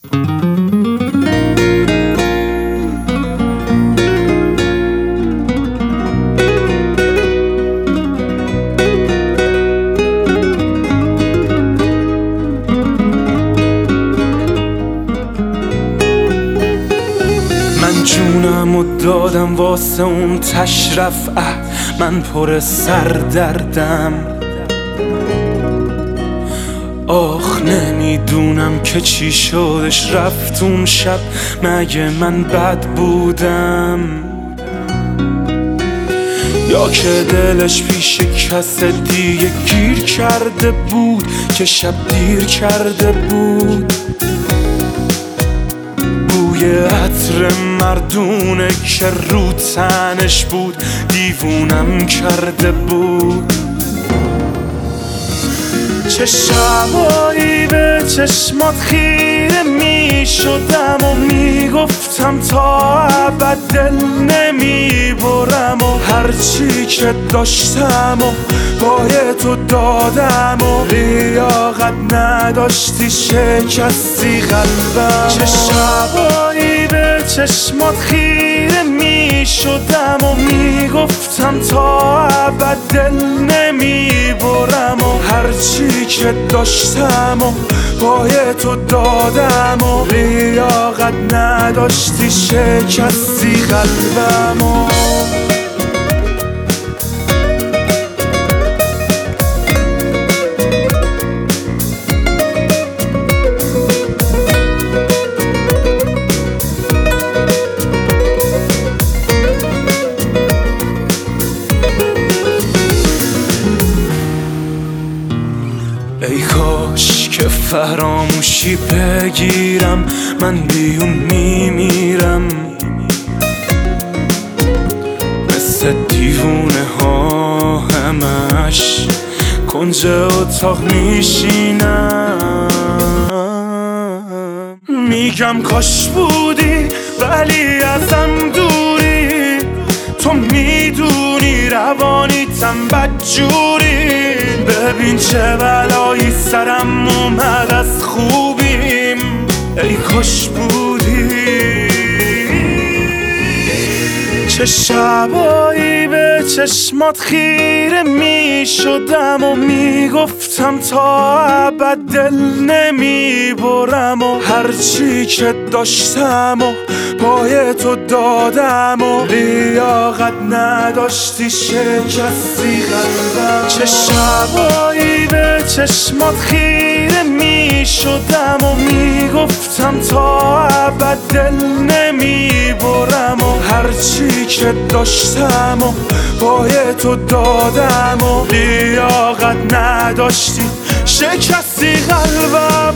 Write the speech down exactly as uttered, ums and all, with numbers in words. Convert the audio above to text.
من جونم و دادم واسه اون تشرف، من پر سردردم. آخ نمیدونم که چی شدش رفت اون شب، مگه من بد بودم یا که دلش پیش کس دیگه گیر کرده بود که شب دیر کرده بود. بوی عطر مردونه که رو تنش بود دیوونم کرده بود. چه شبایی به چشمات خیره می شدم و می گفتم تا ابد دل نمی برم و هرچی که داشتم و بای تو دادم و لیاقت نداشتی شکستی قلبم. چه شبایی به چشمات خیره می شدم و می گفتم تا ابد دل نمی برم و هرچی که داشتم و بای تو دادم و لیاقت نداشتی شکستی قلبم و ای کاش که فراموشی بگیرم، من بیون میمیرم مثل دیوونه ها همش کنج اتاق میشینم. میگم کاش بودی ولی ازم دوری، تو میدونی روانیتم بدجوری. ببین چه بلایی سرم اومد از خوبیم، ای کاش بودی. چه شبایی به چشمات خیره می شدم و می گفتم تا ابد دل نمی برم و هرچی که داشتم و پای تو دادم و لیاقت نداشتی شکستی قلبم. چه شبایی به چشمات خیره می شدم و می گفتم تا ابد دل نمی برم و هرچی که داشتم و پای تو دادم و لیاقت نداشتی شکستی قلبم.